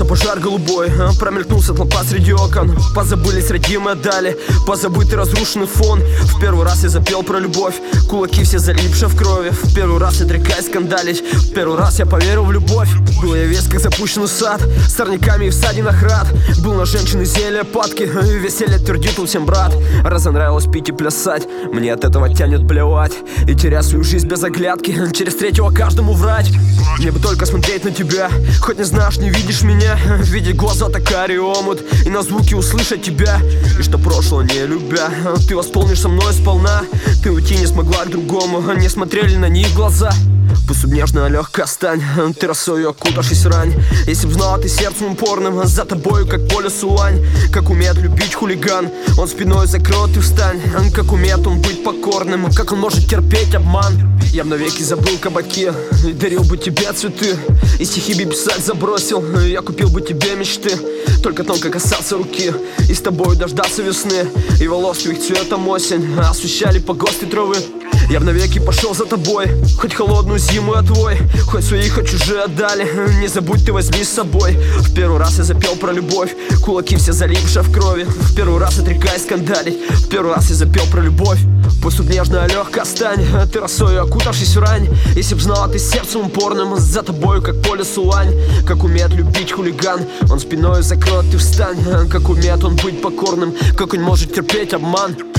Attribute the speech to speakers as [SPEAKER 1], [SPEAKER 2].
[SPEAKER 1] Разгорелся пожар голубой, промелькнул светло посреди окон. Позабылись родимые дали, позабытый разрушенный фон. В первый раз я запел про любовь, кулаки все залипшие в крови. В первый раз я отрекаюсь скандалить, в первый раз я поверил в любовь. Был я весь как запущенный сад, с сорняками и всадинах рад. Был на женщины зелья падки, и веселье твердит он всем брат. Разонравилось пить и плясать, мне от этого тянет блевать. И терять свою жизнь без оглядки, через третьего каждому врать. Мне бы только смотреть на тебя, хоть не знаешь, не видишь меня. Видеть глаза так карий омут, и на звуки услышать тебя. И что прошлого не любя, ты восполнишь со мной сполна. Ты уйти не смогла к другому, не смотрели на них глаза. Пусть нежно легко стань, ты росою окутавшись в рань. Если б знала ты сердцем упорным, за тобою как по лесу лань. Как умеет любить хулиган, он спиной закроет и встань. Как умеет он быть покорным, как он может терпеть обман. Я б навеки забыл кабаки и дарил бы тебе цветы. И стихи бы писать забросил, я купил бы тебе мечты. Только тонко касаться руки и с тобой дождаться весны. И волос твоих цветом осень освещали погосты травы. Я б навеки пошел за тобой, хоть холодную зиму я твой, хоть свои, хоть чужие отдали. Не забудь, ты возьми с собой. В первый раз я запел про любовь, кулаки все залипшие в крови. В первый раз отрекаюсь скандалить, в первый раз я запел про любовь. Пусть тут нежная легкая стань, ты росою окутавшись в рань. Если б знала ты сердцем упорным, за тобою как по лесу лань. Как умеет любить хулиган, он спиной закроет и встань. Как умеет он быть покорным, как он может терпеть обман.